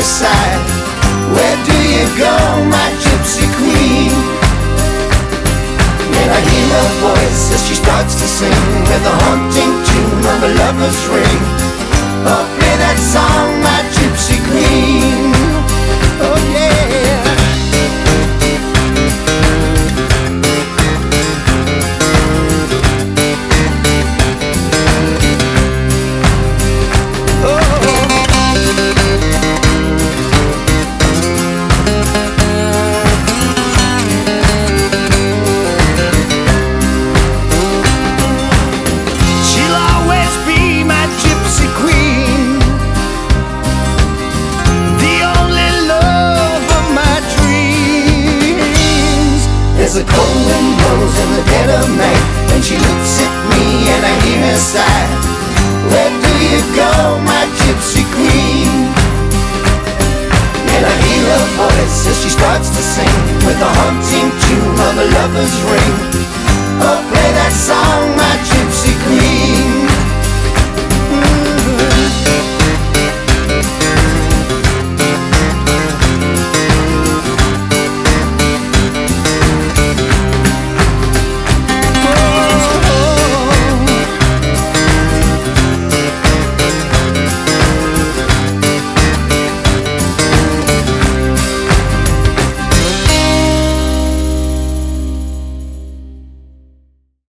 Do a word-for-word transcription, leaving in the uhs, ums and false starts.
side. Where do you go, my gypsy queen? And I hear her voice as she starts to sing with the haunting tune of a lover's ring. Oh, play that song, my gypsy queen. Oh yeah. There's a cold wind blows in the dead of night, and she looks at me and I hear her sigh. Where do you go, my gypsy queen? And I hear her voice as she starts to sing with the haunting tune of a lover's ring.